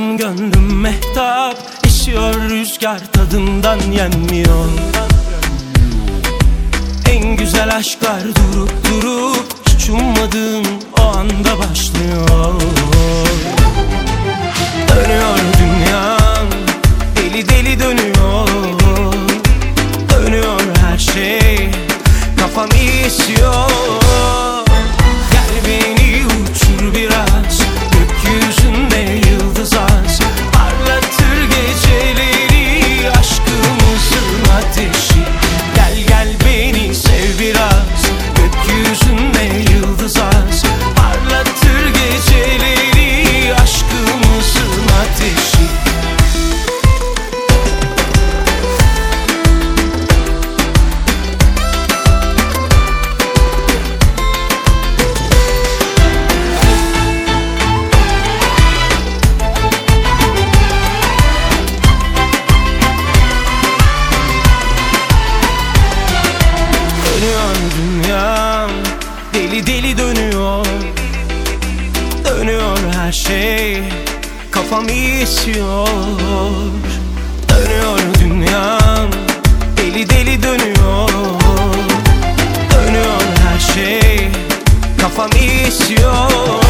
Canım gönlüm mehtap, esiyor rüzgar tadından yenmiyor. En güzel aşklar durup durup hiç ummadığım o anda başlıyor. Dönüyor dünyam, deli deli dönüyor. Dönüyor her şey, kafam esiyor. Gel beni uçur biraz, gökyüzünde yıldız az, parlatır geceleri aşkımızın ateşi. Gel gel beni sev biraz, gökyüzünde yıldız az, parlatır geceleri aşkımızın ateşi. Dünyam deli deli dönüyor. Dönüyor her şey, kafam esiyor. Dönüyor dünyam, deli deli dönüyor. Dönüyor her şey, kafam esiyor.